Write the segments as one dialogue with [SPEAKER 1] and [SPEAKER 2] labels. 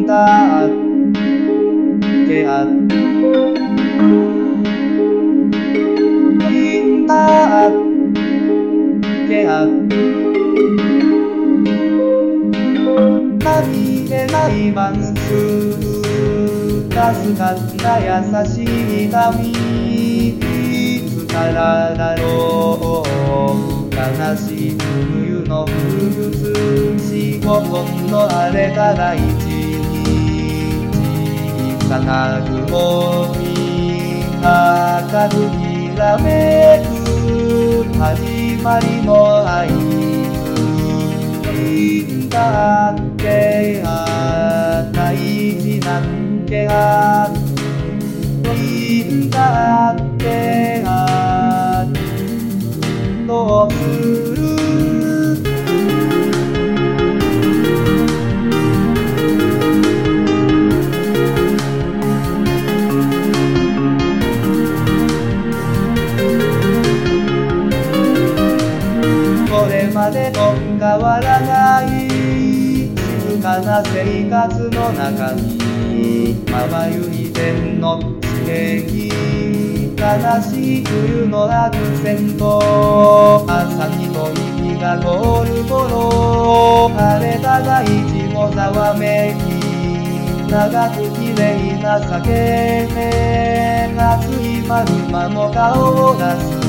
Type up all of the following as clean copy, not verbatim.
[SPEAKER 1] だけあいんだけあ何気ないマンス助かった優しい髪いつからだろう悲しい冬の風物詩ほとんど荒れた大地に小さな雲に赤くきらめく始まりの合図いいんだって大事なんけいいんだってどうするこれまでと変わらない静かな生活の中にまばゆい天の刺激悲しい冬のアクセント朝にと息が凍る頃晴れた大地もざわめき長くきれいな酒目熱いマグマも顔を出す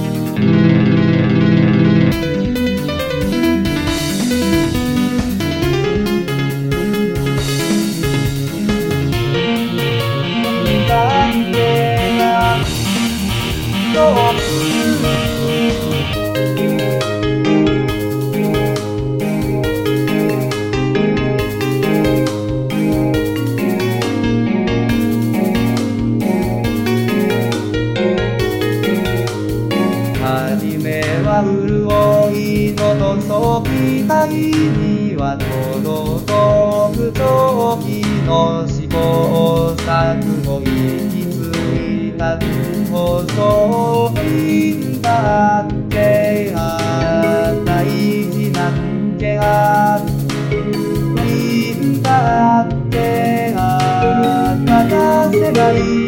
[SPEAKER 1] はじめは潤いのそきたいには届く時の試行錯誤行き着いた細いんだって大事なんけいいんだって泣かせない